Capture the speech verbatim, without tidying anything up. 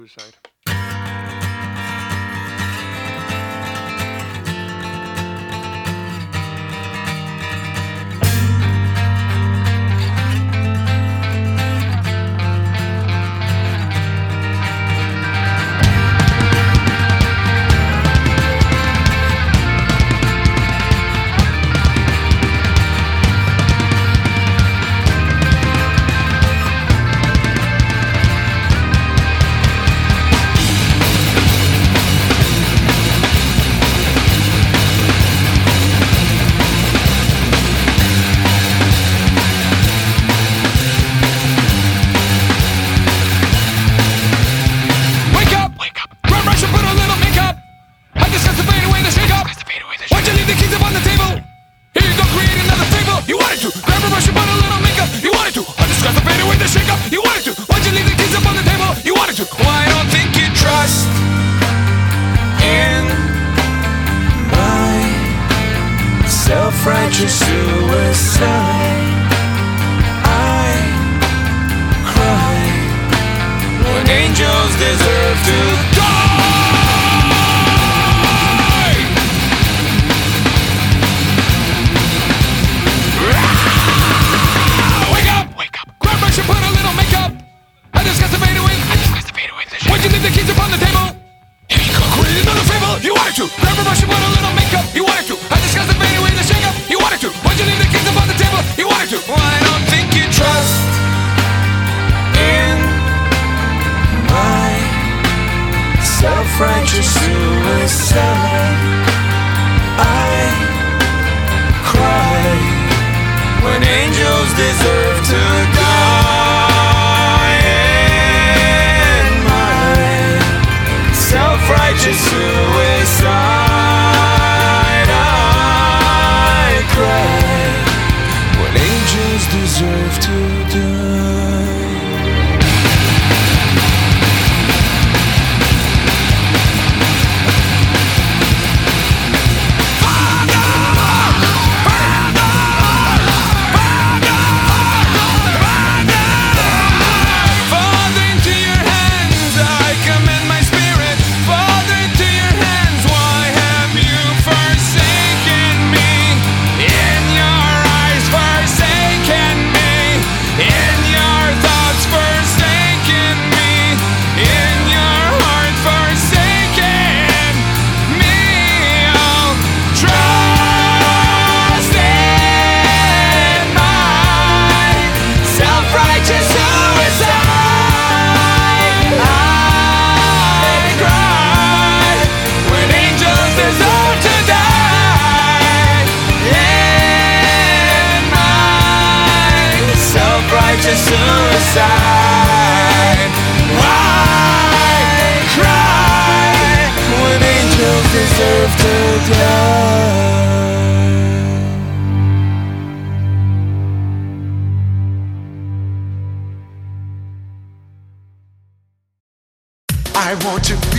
Suicide. Why don't think you trust in my self-righteous suicide? I cry when angels deserve to die. Ah! Wake up! Wake up! Grab brush and put a little makeup. I discuss the fade away. I discuss the fade away. Why'd you leave the keys upon the table? Here you go, create another fable. You wanted to grab a brush and put a little makeup. You wanted to. I discuss the fade away, the shake up. You wanted to. Why'd you leave the keys upon the table? You wanted to. Well, I don't think you trust in my self-righteous suicide. I cry when angels deserve to die. In my self-righteous suicide, I cry when angels deserve to die. Father, into your hands I commend my spirit. Father, into your hands, why have you forsaken me? In your eyes, forsaken me. In your thoughts, forsaken me. In your heart, forsaken me. I'll trust in my self-righteous suicide. I cry when angels deserve to die. In my self-righteous suicide, I cry when angels deserve to die. I want to be